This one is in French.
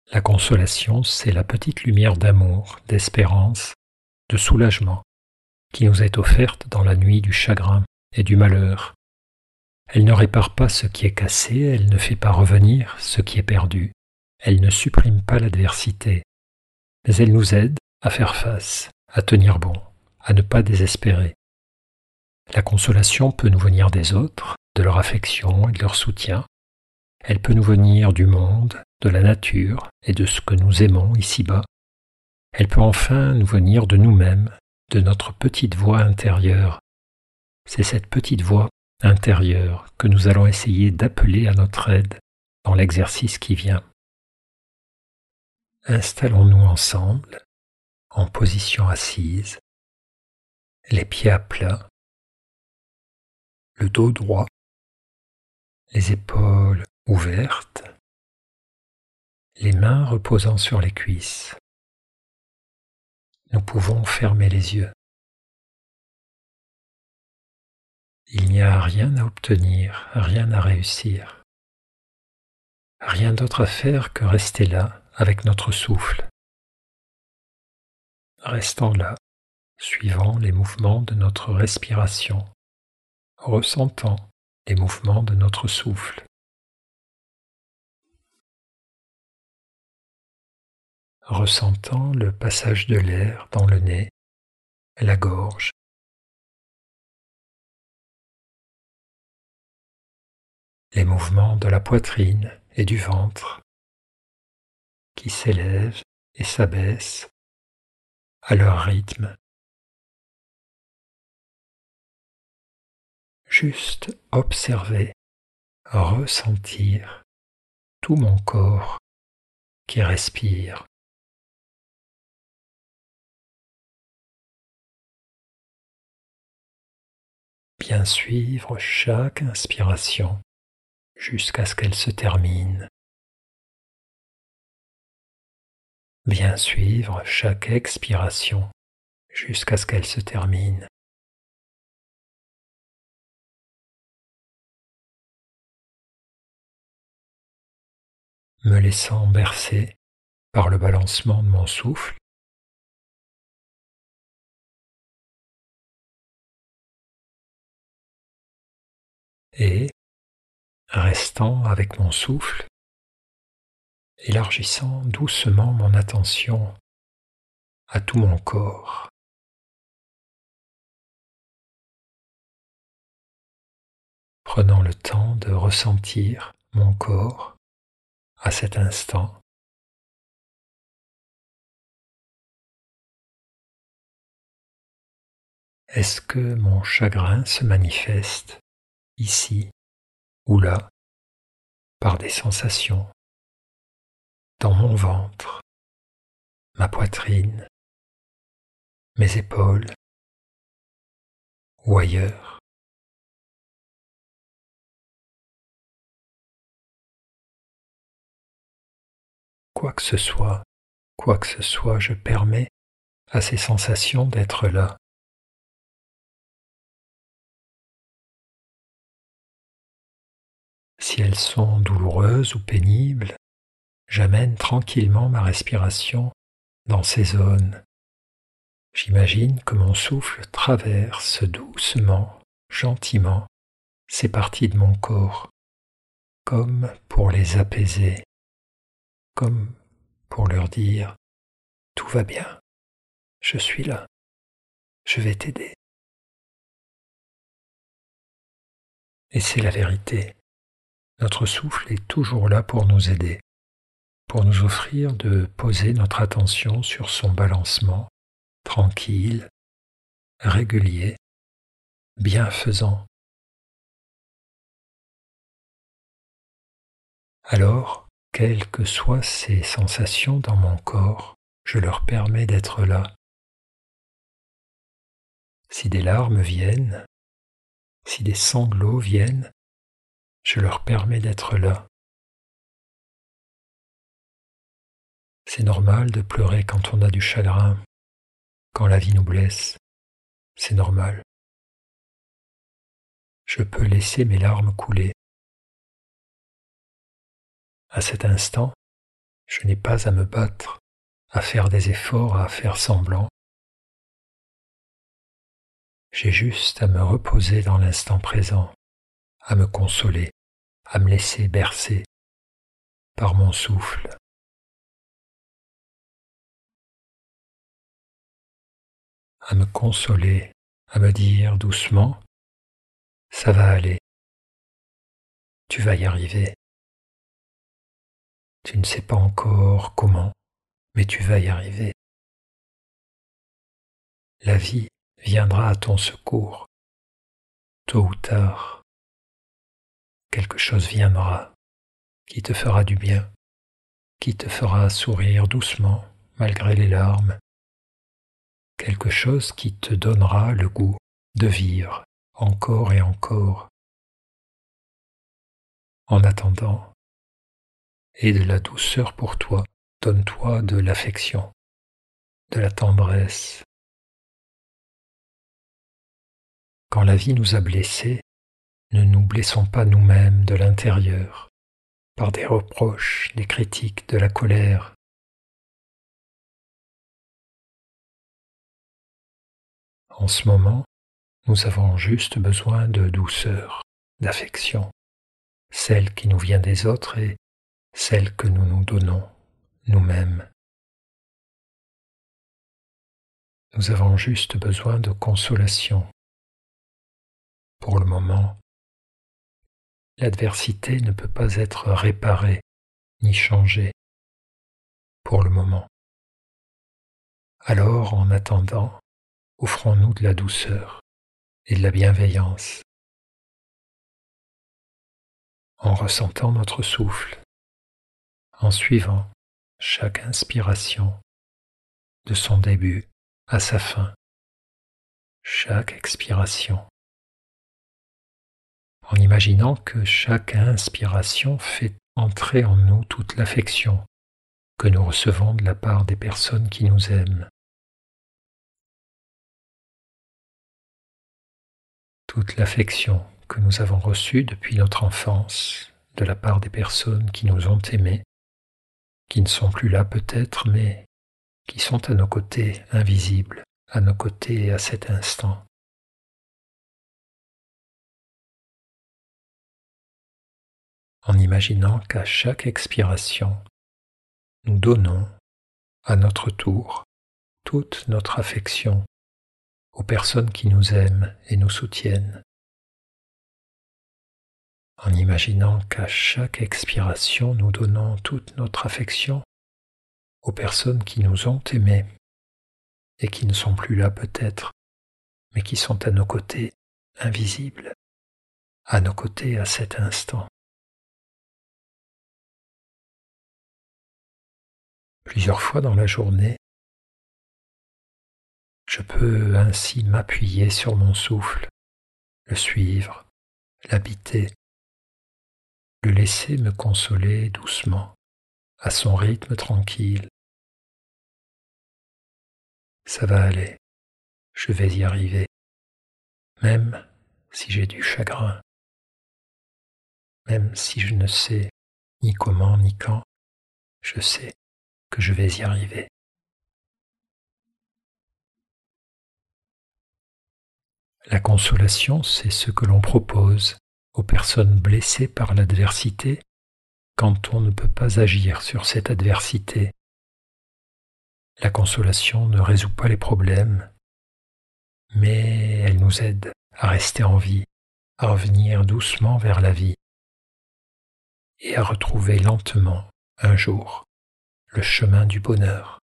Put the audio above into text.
La consolation, c'est la petite lumière d'amour, d'espérance, de soulagement qui nous est offerte dans la nuit du chagrin et du malheur. Elle ne répare pas ce qui est cassé, elle ne fait pas revenir ce qui est perdu, elle ne supprime pas l'adversité, mais elle nous aide à faire face, à tenir bon, à ne pas désespérer. La consolation peut nous venir des autres, de leur affection et de leur soutien. Elle peut nous venir du monde, de la nature et de ce que nous aimons ici-bas. Elle peut enfin nous venir de nous-mêmes, de notre petite voix intérieure. C'est cette petite voix intérieure que nous allons essayer d'appeler à notre aide dans l'exercice qui vient. Installons-nous ensemble, en position assise, les pieds à plat, le dos droit, les épaules ouvertes, les mains reposant sur les cuisses. Nous pouvons fermer les yeux. Il n'y a rien à obtenir, rien à réussir. Rien d'autre à faire que rester là avec notre souffle. Restons là, suivant les mouvements de notre respiration, ressentant les mouvements de notre souffle. Ressentant le passage de l'air dans le nez, la gorge. Les mouvements de la poitrine et du ventre qui s'élèvent et s'abaissent à leur rythme. Juste observer, ressentir tout mon corps qui respire. Bien suivre chaque inspiration jusqu'à ce qu'elle se termine. Bien suivre chaque expiration jusqu'à ce qu'elle se termine. Me laissant bercer par le balancement de mon souffle. Et, restant avec mon souffle, élargissant doucement mon attention à tout mon corps. Prenant le temps de ressentir mon corps à cet instant. Est-ce que mon chagrin se manifeste ici ou là par des sensations dans mon ventre, ma poitrine, mes épaules ou ailleurs? Quoi que ce soit, je permets à ces sensations d'être là. Si elles sont douloureuses ou pénibles, j'amène tranquillement ma respiration dans ces zones. J'imagine que mon souffle traverse doucement, gentiment, ces parties de mon corps, comme pour les apaiser, comme pour leur dire « Tout va bien, je suis là, je vais t'aider ». Et c'est la vérité. Notre souffle est toujours là pour nous aider, pour nous offrir de poser notre attention sur son balancement tranquille, régulier, bienfaisant. Alors, quelles que soient ces sensations dans mon corps, je leur permets d'être là. Si des larmes viennent, si des sanglots viennent, je leur permets d'être là. C'est normal de pleurer quand on a du chagrin, quand la vie nous blesse. C'est normal. Je peux laisser mes larmes couler. À cet instant, Je n'ai pas à me battre, à faire des efforts, à faire semblant. J'ai juste à me reposer dans l'instant présent, à me consoler, à me laisser bercer par mon souffle. À me consoler, à me dire doucement, ça va aller, tu vas y arriver. Tu ne sais pas encore comment, mais tu vas y arriver. La vie viendra à ton secours, tôt ou tard. Quelque chose viendra qui te fera du bien, qui te fera sourire doucement malgré les larmes. Quelque chose qui te donnera le goût de vivre encore et encore. En attendant, aie de la douceur pour toi, donne-toi de l'affection, de la tendresse. Quand la vie nous a blessés, ne nous blessons pas nous-mêmes de l'intérieur, par des reproches, des critiques, de la colère. En ce moment, nous avons juste besoin de douceur, d'affection, celle qui nous vient des autres et celle que nous nous donnons nous-mêmes. Nous avons juste besoin de consolation. Pour le moment, l'adversité ne peut pas être réparée ni changée. Pour le moment. Alors, en attendant, offrons-nous de la douceur et de la bienveillance, en ressentant notre souffle, en suivant chaque inspiration de son début à sa fin, chaque expiration, en imaginant que chaque inspiration fait entrer en nous toute l'affection que nous recevons de la part des personnes qui nous aiment. Toute l'affection que nous avons reçue depuis notre enfance de la part des personnes qui nous ont aimés, qui ne sont plus là peut-être, mais qui sont à nos côtés, invisibles, à nos côtés à cet instant. En imaginant qu'à chaque expiration, nous donnons, à notre tour, toute notre affection aux personnes qui nous aiment et nous soutiennent. En imaginant qu'à chaque expiration, nous donnons toute notre affection aux personnes qui nous ont aimés et qui ne sont plus là peut-être, mais qui sont à nos côtés, invisibles, à nos côtés à cet instant. Plusieurs fois dans la journée, je peux ainsi m'appuyer sur mon souffle, le suivre, l'habiter, le laisser me consoler doucement, à son rythme tranquille. Ça va aller, je vais y arriver, même si j'ai du chagrin, même si je ne sais ni comment ni quand, je sais que je vais y arriver. La consolation, c'est ce que l'on propose aux personnes blessées par l'adversité quand on ne peut pas agir sur cette adversité. La consolation ne résout pas les problèmes, mais elle nous aide à rester en vie, à revenir doucement vers la vie et à retrouver lentement, un jour, le chemin du bonheur.